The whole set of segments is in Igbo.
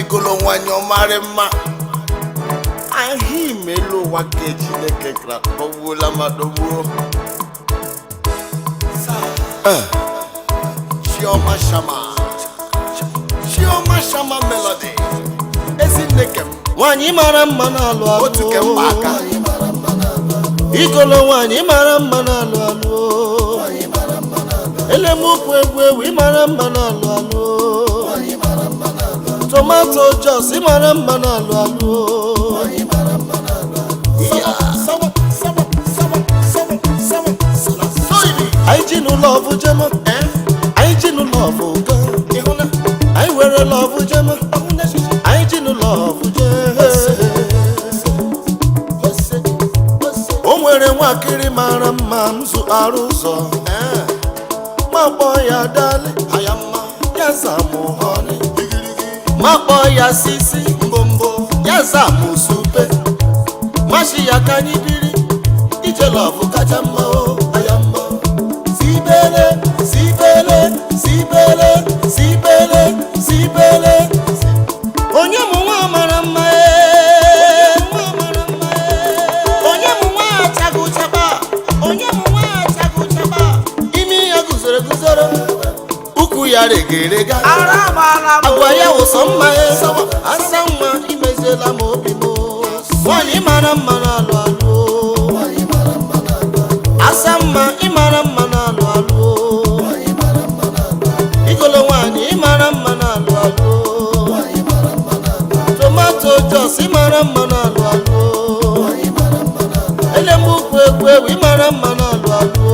igolo nwanyo marema ahi melo wakeji nekekra owula madowo Chioma Shama melody ezinekem Wanyi mara mma na alụ alụ otu kemba aka igolo wanyi mara mma na alụ alụ elemukwu egwu mara mma na alụ alụ tomato juice mara mma na alụ alụ I jinu love jema I jinu love ga I wear love jema I jinu love jema O nwere nwakiri mara mma mzu arụzọ ma kpọ ya dali ayama ya zamu honey ma kpọ ya sisi mbombo ya zamu supe mashi ya kanibiri ije love kacha mma ayama sibele sibele sibele sibele sibele onye mu nwa mara mma onye mu nwa achagu chaba onye mu nwa achagu chaba imi ya guzoro uku ya regerega agwa ya ụsọ mma asa nwa imezela m obi m nwanyị mara mma na alụ alụ asa mma ịmara mma na alụ alụ igolo nwanyị ịmara mma na alụ alụ tomato juice ịmara mma na alụ alụ elemukwu egwu ịmara mma na alụ alụ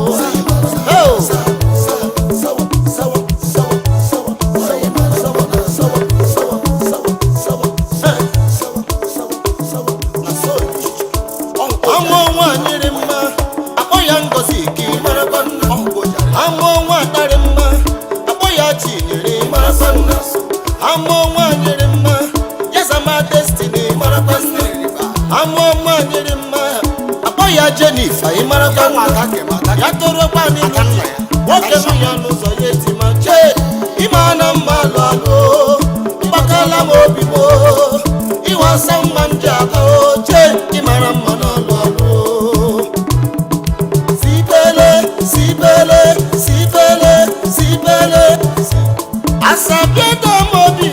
amụọ nwanyị dị mma akpọ ya ngozi ka ị marakwa nna amụọ nwanyị dị mma akpọ ya chinyere marakwa nna amụọ nwanyị dị mma ya zama destiny marakwa nna amụọ nwanyị dị mma akpọ ya Jennifer ị marakwa nna ya torokwa n'ime nwoke bụ ya n'ụzọ ya etima chee ịma na mma alụ alụ mgbakala m obi m ịwasa mma m ji aga chee ịmara mma na alụ alụ sibele sibele sibele asabiedo mobi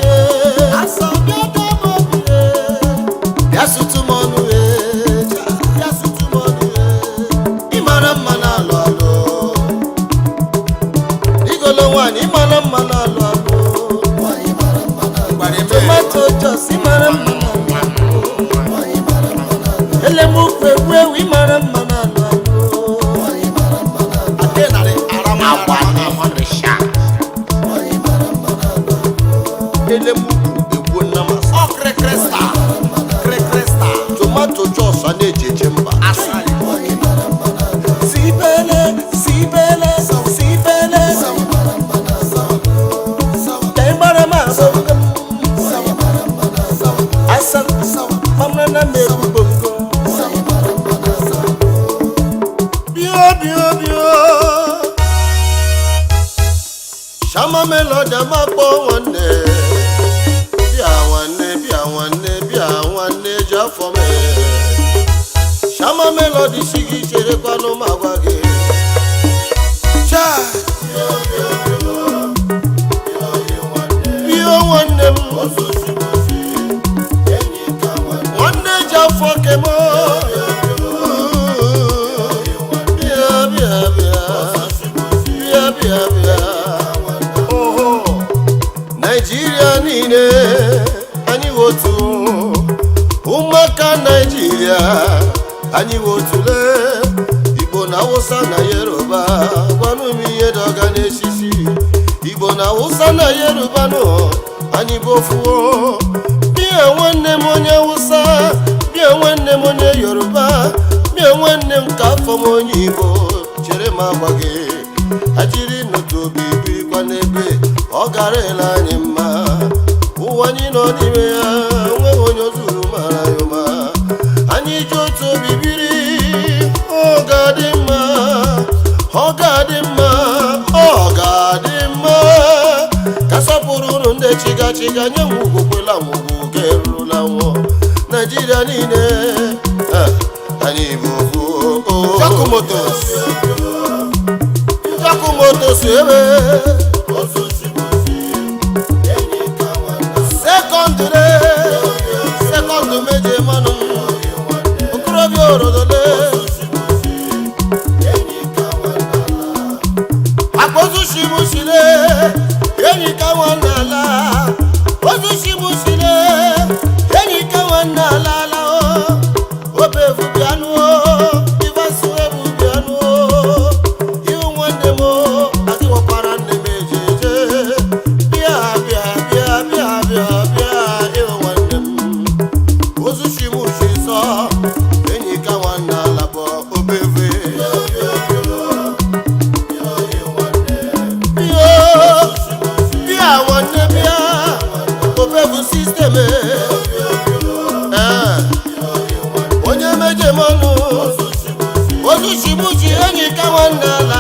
bịa sutu m ọnụ bịa sutu m ọnụ ịmara mma na alụ alụ igolo nwanyị ịmara mma na alụ alụ tomato juice ịmara mma na alụ alụ elemukwu egwu ịmara mma na alụ alụ elemukwu egwu nnamasa krekresta tomato juice a na-ejeje mba sibele sibele sibele ịgbara m azụ asa mamara na meru bongo bio Shama melody makpọ nwanne bịa nwanne ji afọ m Shama melody si gị cherekwanụ ma gwa gị bio nwanne m nwanne ji afọ kem bịa Nigeria niile anyị wotu ụmụaka Nigeria anyị wotule Igbo na Hausa na Yoruba gwanụ m ihe dọga n'esisi Igbo na Hausa na Yoruba nọ anyị bụ ofuo bịa nwanne m onye Hausa bịa nwanne m onye Yoruba bịa nwanne m ka afọ m onye Igbo chere m agwa gị ajiri n'otu obi birikwa n'ebe ọ gara ele anyị mma ụwa anyị nọ n'ime ya nweghị onye ozuru mara ya ụma anyị ji otu obi biri ọ ga-adị mma ọ ga-adị mma ka sọpụrụ unu ndị chiga nye nwugwu kwela nwugwu ka erurula nwụọ Nigeria niile anyị bụ ofu Jakumotos ebe sekọndụ meje manụ okorobịa orodole akpọzushimushile enyi ka nwanne ala ozuchimushile enyi ka nwanne ala ala obe evubianụ ivasu ebubianụ iwu nwanne m adịwọkwara nne m ejeje bịa iwu nwanne m ozuchimushi sọ enyi ka nwanne ala bụ obeve system onye meje mọnụ ozuchibuchi enyi ka nwanne ala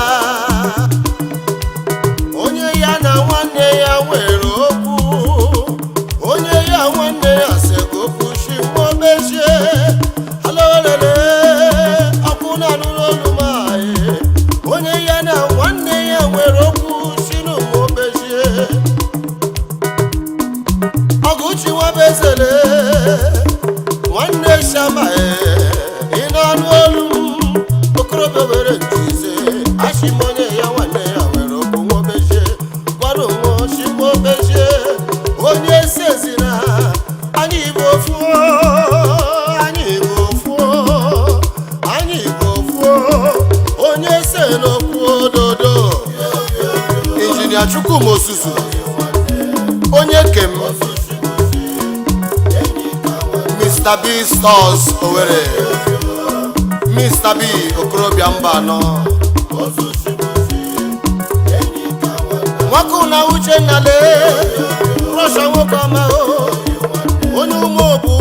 onye ya na nwanne ya nwere okwu onye ya nwanne ya sego okwu shimobechie alolele ọkụ na anụrụ olu maghị onye ya na nwanne ya nwere okwu shinumobechie Ọgụchi Nwabezele nwanne Shama ị na-anụ olu m okorobịa were ntize ashimonye ya nwanne ya nwere okwu Nwobechie gwara onwe Shimobechie onye sezi na anyị bụ ofu onye se n'okwu ododo Injinia Chukwumosusu onye kem Mr. B Stores Owerri Mr. B okorobịa mba anọ Nwakuna Uchenna le Russia nwoke ọma onye ụmụ obu